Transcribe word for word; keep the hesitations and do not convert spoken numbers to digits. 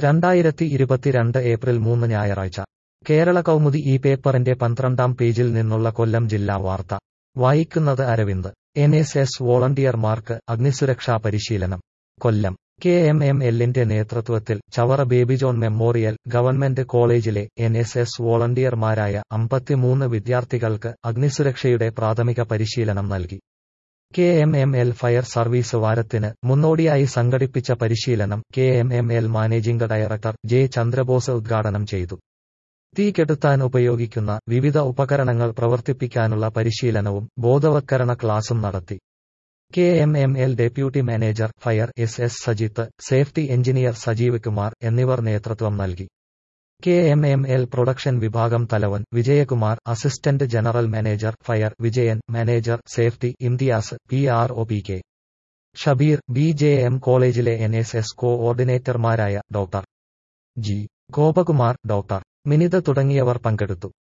രണ്ടായിരത്തി ഇരുപത്തിരണ്ട് ഏപ്രിൽ മൂന്ന് ഞായറാഴ്ച കേരള കൗമുദി ഈ പേപ്പറിന്റെ പന്ത്രണ്ടാം പേജിൽ നിന്നുള്ള കൊല്ലം ജില്ലാ വാർത്ത വായിക്കുന്നത് അരവിന്ദ്. എൻ എസ് എസ് വോളണ്ടിയർമാർക്ക് അഗ്നിസുരക്ഷാ പരിശീലനം. കൊല്ലം കെ എം എം എല്ലിന്റെ നേതൃത്വത്തിൽ ചവറ ബേബി ജോൺ മെമ്മോറിയൽ ഗവൺമെന്റ് കോളേജിലെ എൻ എസ് എസ് വോളണ്ടിയർമാരായ അമ്പത്തിമൂന്ന് വിദ്യാർത്ഥികൾക്ക് അഗ്നിസുരക്ഷയുടെ പ്രാഥമിക പരിശീലനം നൽകി. K M M L fire service വാരത്തിന് മുന്നോടിയായി സംഘടിപ്പിച്ച പരിശീലനം K M M L managing director J Chandrabose ഉദ്ഘാടനം ചെയ്തു. തീ കെടുത്താൻ ഉപയോഗിക്കുന്ന വിവിധ ഉപകരണങ്ങൾ പ്രവർത്തിപ്പിക്കാനുള്ള പരിശീലനവും ബോധവത്കരണ ക്ലാസും നടത്തി. K M M L deputy manager fire S S Sajith, safety engineer Sajeev Kumar എന്നിവർ നേതൃത്വം നൽകി. K M M L production വിഭാഗം തലവൻ Vijayakumar, assistant general manager fire Vijayan, manager safety Imthiyas, P R O P K Shabeer, B J M കോളേജിലെ എൻ എസ് എസ് കോഓർഡിനേറ്റർമാരായ doctor G Gopakumar, doctor Minitha തുടങ്ങിയവർ പങ്കെടുത്തു.